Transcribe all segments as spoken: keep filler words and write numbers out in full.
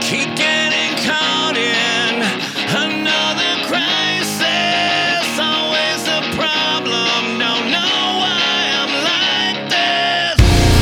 Keep getting caught in another crisis. Always a problem. Don't know why I'm like this.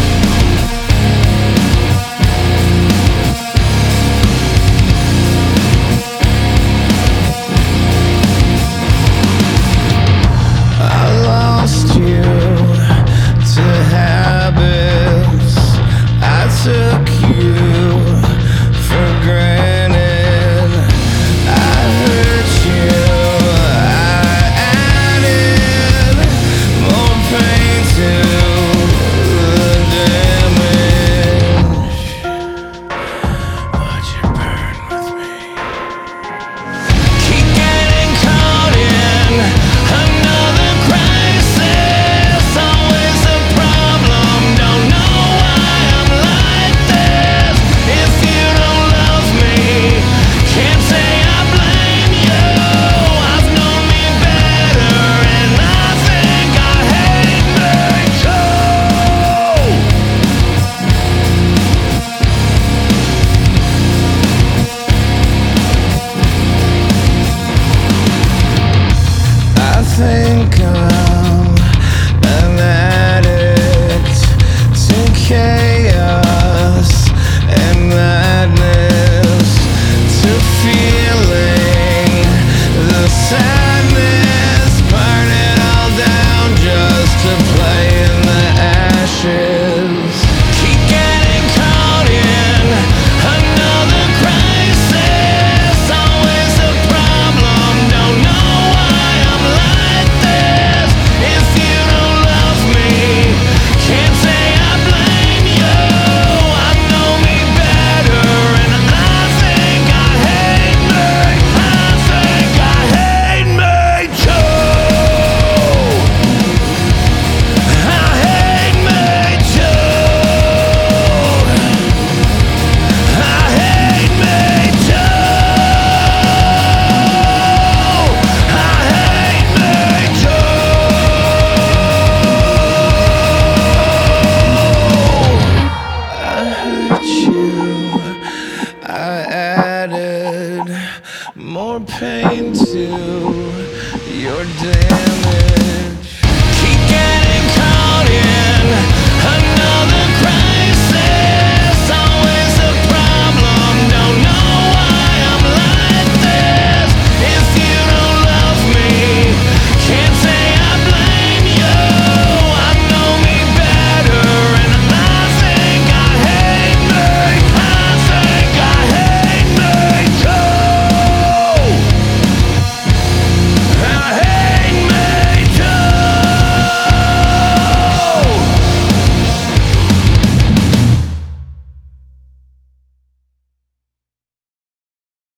I lost you to habits. I took you for granted. I hurt you. I added more pain to the damage. Would you burn with me? Keep getting caught in another crisis. Always a problem. Don't know why I'm like this. If you don't love me, can't say I blame you. I've known me better, and I think I hate me too. I think I'm an addict to chaos and madness, to feeling the sadness, burn it all down just to play in the ashes. Keep getting caught in another crisis. Always a problem. Don't know why I'm like this. If you don't love me, can't say I blame you. I know me better, and I think I hate me. I think I hate me too. I hate me too. I hate me too. I hate me too. I hurt you. I added more pain to